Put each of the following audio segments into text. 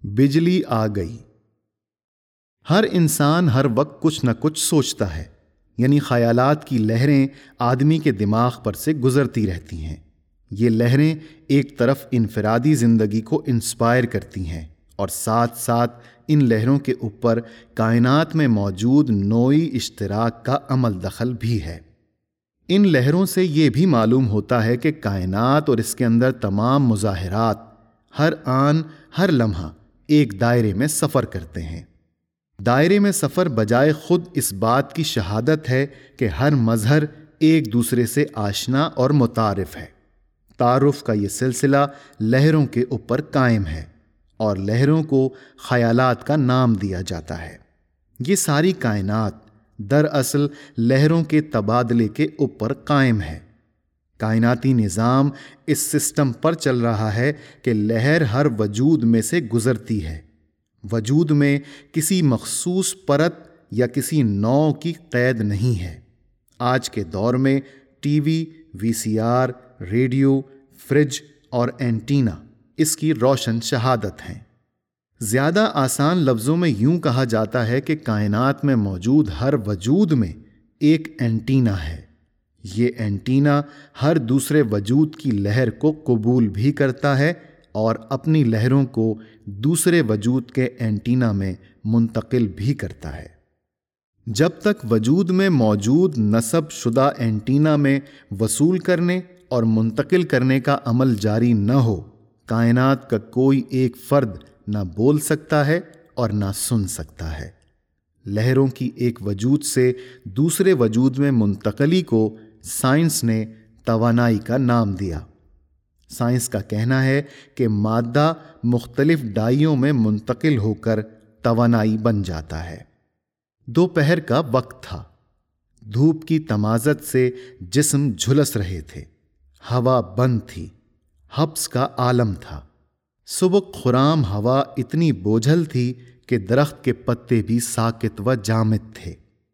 بجلی آ گئی۔ ہر انسان ہر وقت کچھ نہ کچھ سوچتا ہے، یعنی خیالات کی لہریں آدمی کے دماغ پر سے گزرتی رہتی ہیں۔ یہ لہریں ایک طرف انفرادی زندگی کو انسپائر کرتی ہیں اور ساتھ ساتھ ان لہروں کے اوپر کائنات میں موجود نوعی اشتراک کا عمل دخل بھی ہے۔ ان لہروں سے یہ بھی معلوم ہوتا ہے کہ کائنات اور اس کے اندر تمام مظاہرات ہر آن ہر لمحہ ایک دائرے میں سفر کرتے ہیں۔ دائرے میں سفر بجائے خود اس بات کی شہادت ہے کہ ہر مظہر ایک دوسرے سے آشنا اور متعارف ہے۔ تعارف کا یہ سلسلہ لہروں کے اوپر قائم ہے اور لہروں کو خیالات کا نام دیا جاتا ہے۔ یہ ساری کائنات دراصل لہروں کے تبادلے کے اوپر قائم ہے۔ کائناتی نظام اس سسٹم پر چل رہا ہے کہ لہر ہر وجود میں سے گزرتی ہے۔ وجود میں کسی مخصوص پرت یا کسی نوع کی قید نہیں ہے۔ آج کے دور میں TV, VCR, radio, fridge اور اینٹینا اس کی روشن شہادت ہیں۔ زیادہ آسان لفظوں میں یوں کہا جاتا ہے کہ کائنات میں موجود ہر وجود میں ایک اینٹینا ہے۔ یہ اینٹینا ہر دوسرے وجود کی لہر کو قبول بھی کرتا ہے اور اپنی لہروں کو دوسرے وجود کے اینٹینا میں منتقل بھی کرتا ہے۔ جب تک وجود میں موجود نصب شدہ اینٹینا میں وصول کرنے اور منتقل کرنے کا عمل جاری نہ ہو، کائنات کا کوئی ایک فرد نہ بول سکتا ہے اور نہ سن سکتا ہے۔ لہروں کی ایک وجود سے دوسرے وجود میں منتقلی کو سائنس نے توانائی کا نام دیا۔ سائنس کا کہنا ہے کہ مادہ مختلف ڈائیوں میں منتقل ہو کر توانائی بن جاتا ہے۔ دوپہر کا وقت تھا۔ دھوپ کی تمازت سے جسم جھلس رہے تھے۔ ہوا بند تھی۔ حبس کا عالم تھا۔ سبک خرام ہوا اتنی بوجھل تھی کہ درخت کے پتے بھی ساکت و جامد تھے۔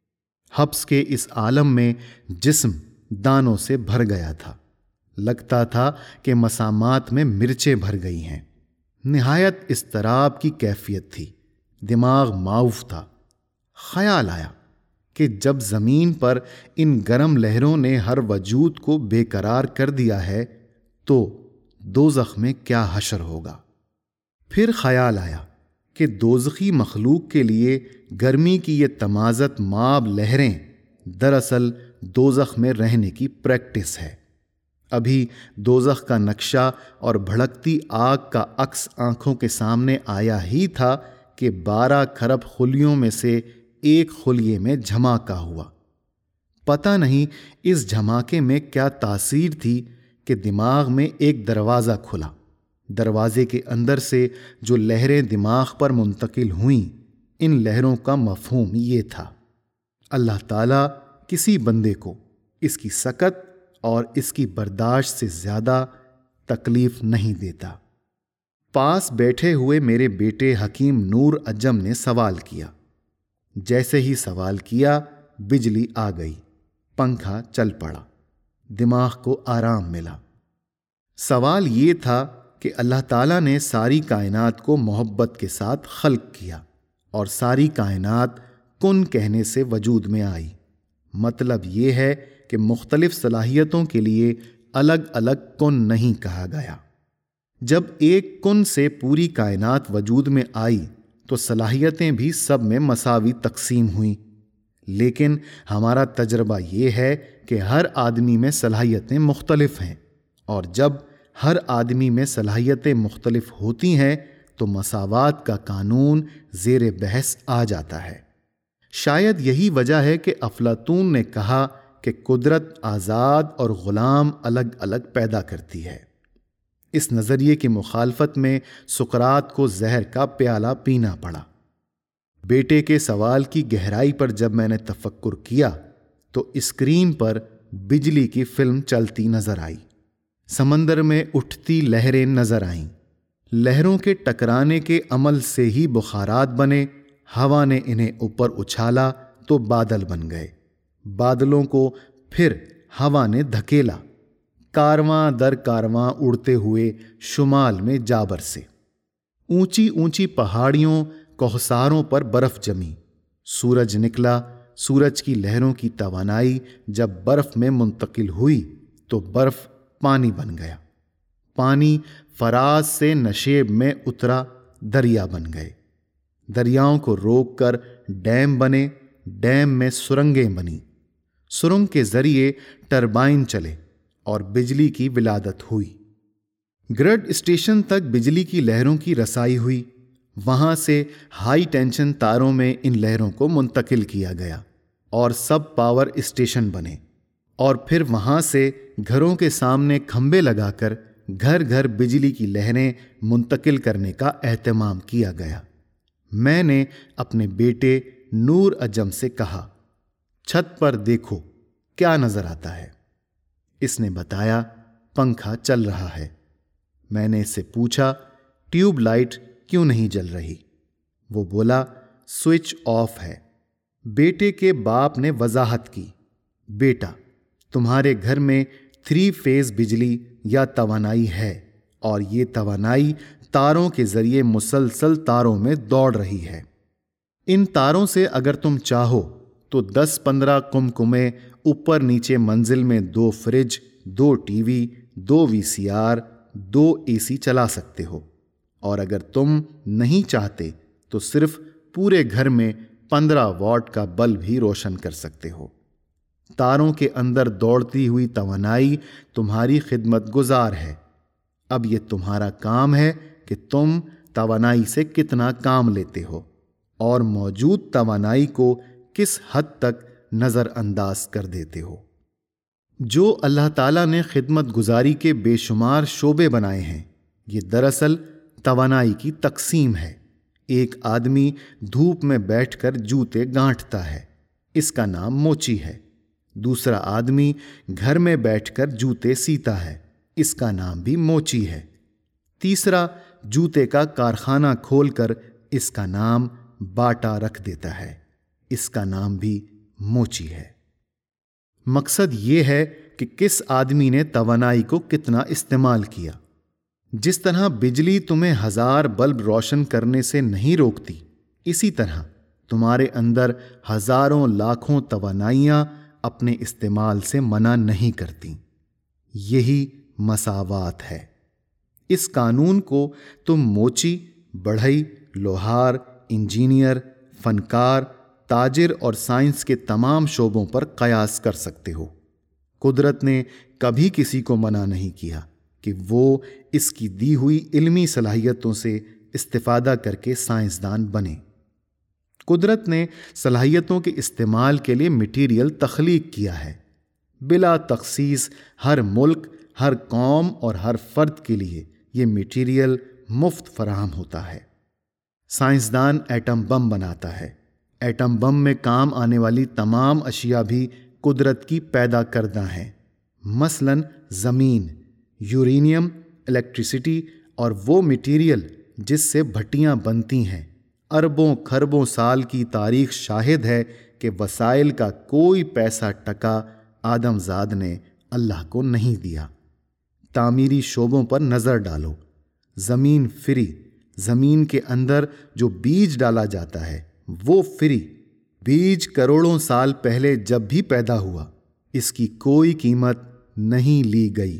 حبس کے اس عالم میں جسم دانوں سے بھر گیا تھا۔ لگتا تھا کہ مسامات میں مرچیں بھر گئی ہیں۔ نہایت اضطراب کی کیفیت تھی۔ دماغ معاوف تھا۔ خیال آیا کہ جب زمین پر ان گرم لہروں نے ہر وجود کو بے قرار کر دیا ہے تو دوزخ میں کیا حشر ہوگا۔ پھر خیال آیا کہ دوزخی مخلوق کے لیے گرمی کی یہ تمازت ماب لہریں دراصل دوزخ میں رہنے کی پریکٹس ہے۔ ابھی دوزخ کا نقشہ اور بھڑکتی آگ کا عکس آنکھوں کے سامنے آیا ہی تھا کہ 12 کھرب خلیوں میں سے ایک خلیے میں جھماکا ہوا۔ پتہ نہیں اس جھماکے میں کیا تاثیر تھی کہ دماغ میں ایک دروازہ کھلا۔ دروازے کے اندر سے جو لہریں دماغ پر منتقل ہوئیں، ان لہروں کا مفہوم یہ تھا: اللہ تعالیٰ کسی بندے کو اس کی سکت اور اس کی برداشت سے زیادہ تکلیف نہیں دیتا۔ پاس بیٹھے ہوئے میرے بیٹے حکیم نور اجم نے سوال کیا۔ جیسے ہی سوال کیا، بجلی آ گئی، پنکھا چل پڑا، دماغ کو آرام ملا۔ سوال یہ تھا کہ اللہ تعالیٰ نے ساری کائنات کو محبت کے ساتھ خلق کیا اور ساری کائنات کن کہنے سے وجود میں آئی۔ مطلب یہ ہے کہ مختلف صلاحیتوں کے لیے الگ الگ کن نہیں کہا گیا۔ جب ایک کن سے پوری کائنات وجود میں آئی تو صلاحیتیں بھی سب میں مساوی تقسیم ہوئیں، لیکن ہمارا تجربہ یہ ہے کہ ہر آدمی میں صلاحیتیں مختلف ہیں، اور جب ہر آدمی میں صلاحیتیں مختلف ہوتی ہیں تو مساوات کا قانون زیر بحث آ جاتا ہے۔ شاید یہی وجہ ہے کہ افلاطون نے کہا کہ قدرت آزاد اور غلام الگ الگ پیدا کرتی ہے۔ اس نظریے کی مخالفت میں سقراط کو زہر کا پیالہ پینا پڑا۔ بیٹے کے سوال کی گہرائی پر جب میں نے تفکر کیا تو اسکرین پر بجلی کی فلم چلتی نظر آئی۔ سمندر میں اٹھتی لہریں نظر آئیں۔ لہروں کے ٹکرانے کے عمل سے ہی بخارات بنے، ہوا نے انہیں اوپر اچھالا تو بادل بن گئے، بادلوں کو پھر ہوا نے دھکیلا، کارواں در کارواں اڑتے ہوئے شمال میں جا برسے۔ اونچی اونچی پہاڑیوں کوہساروں پر برف جمی، سورج نکلا، سورج کی لہروں کی توانائی جب برف میں منتقل ہوئی تو برف پانی بن گیا، پانی فراز سے نشیب میں اترا، دریا بن گئے، دریاؤں کو روک کر ڈیم بنے، ڈیم میں سرنگیں بنی، سرنگ کے ذریعے ٹربائن چلے اور بجلی کی ولادت ہوئی، گرڈ اسٹیشن تک بجلی کی لہروں کی رسائی ہوئی، وہاں سے ہائی ٹینشن تاروں میں ان لہروں کو منتقل کیا گیا اور سب پاور اسٹیشن بنے، اور پھر وہاں سے گھروں کے سامنے کھمبے لگا کر گھر گھر بجلی کی لہریں منتقل کرنے کا اہتمام کیا گیا۔ میں نے اپنے بیٹے نور اجم سے کہا، چھت پر دیکھو کیا نظر آتا ہے؟ اس نے بتایا پنکھا چل رہا ہے۔ میں نے اس سے پوچھا ٹیوب لائٹ کیوں نہیں جل رہی؟ وہ بولا سوئچ آف ہے۔ بیٹے کے باپ نے وضاحت کی، بیٹا تمہارے گھر میں 3 فیز بجلی یا توانائی ہے، اور یہ توانائی تاروں کے ذریعے مسلسل تاروں میں دوڑ رہی ہے۔ ان تاروں سے اگر تم چاہو تو 10-15 کمکمے اوپر نیچے منزل میں 2 fridge, 2 TV, 2 VCR، 2 AC چلا سکتے ہو، اور اگر تم نہیں چاہتے تو صرف پورے گھر میں 15 واٹ کا بلب ہی روشن کر سکتے ہو۔ تاروں کے اندر دوڑتی ہوئی توانائی تمہاری خدمت گزار ہے، اب یہ تمہارا کام ہے کہ تم توانائی سے کتنا کام لیتے ہو اور موجود توانائی کو کس حد تک نظر انداز کر دیتے ہو۔ جو اللہ تعالیٰ نے خدمت گزاری کے بے شمار شعبے بنائے ہیں، یہ دراصل توانائی کی تقسیم ہے۔ ایک آدمی دھوپ میں بیٹھ کر جوتے گانٹھتا ہے، اس کا نام موچی ہے۔ دوسرا آدمی گھر میں بیٹھ کر جوتے سیتا ہے، اس کا نام بھی موچی ہے۔ تیسرا جوتے کا کارخانہ کھول کر اس کا نام باٹا رکھ دیتا ہے، اس کا نام بھی موچی ہے۔ مقصد یہ ہے کہ کس آدمی نے توانائی کو کتنا استعمال کیا۔ جس طرح بجلی تمہیں 1000 بلب روشن کرنے سے نہیں روکتی، اسی طرح تمہارے اندر ہزاروں لاکھوں توانائیاں اپنے استعمال سے منع نہیں کرتی۔ یہی مساوات ہے۔ اس قانون کو تم موچی، بڑھئی، لوہار، انجینئر، فنکار، تاجر اور سائنس کے تمام شعبوں پر قیاس کر سکتے ہو۔ قدرت نے کبھی کسی کو منع نہیں کیا کہ وہ اس کی دی ہوئی علمی صلاحیتوں سے استفادہ کر کے سائنسدان بنے۔ قدرت نے صلاحیتوں کے استعمال کے لیے مٹیریل تخلیق کیا ہے۔ بلا تخصیص ہر ملک، ہر قوم اور ہر فرد کے لیے یہ مٹیریل مفت فراہم ہوتا ہے۔ سائنسدان ایٹم بم بناتا ہے۔ ایٹم بم میں کام آنے والی تمام اشیاء بھی قدرت کی پیدا کردہ ہیں، مثلاً زمین، یورینیم، الیکٹریسٹی اور وہ مٹیریل جس سے بھٹیاں بنتی ہیں۔ اربوں کھربوں سال کی تاریخ شاہد ہے کہ وسائل کا کوئی پیسہ ٹکا آدم زاد نے اللہ کو نہیں دیا۔ تعمیری شعبوں پر نظر ڈالو، زمین فری، زمین کے اندر جو بیج ڈالا جاتا ہے وہ فری، بیج کروڑوں سال پہلے جب بھی پیدا ہوا اس کی کوئی قیمت نہیں لی گئی۔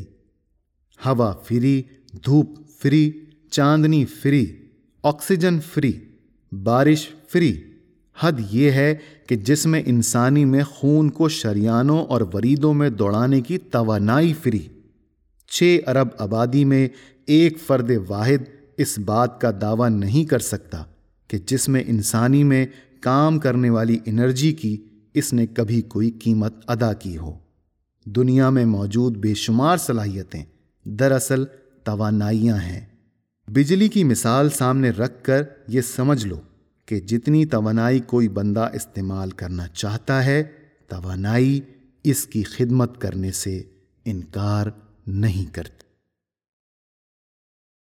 ہوا فری، دھوپ فری، چاندنی فری، آکسیجن فری، بارش فری۔ حد یہ ہے کہ جس میں انسانی میں خون کو شریانوں اور وریدوں میں دوڑانے کی توانائی فری۔ 6 ارب آبادی میں ایک فرد واحد اس بات کا دعویٰ نہیں کر سکتا کہ جس میں انسانی میں کام کرنے والی انرجی کی اس نے کبھی کوئی قیمت ادا کی ہو۔ دنیا میں موجود بے شمار صلاحیتیں دراصل توانائیاں ہیں۔ بجلی کی مثال سامنے رکھ کر یہ سمجھ لو کہ جتنی توانائی کوئی بندہ استعمال کرنا چاہتا ہے، توانائی اس کی خدمت کرنے سے انکار نہیں کرتی۔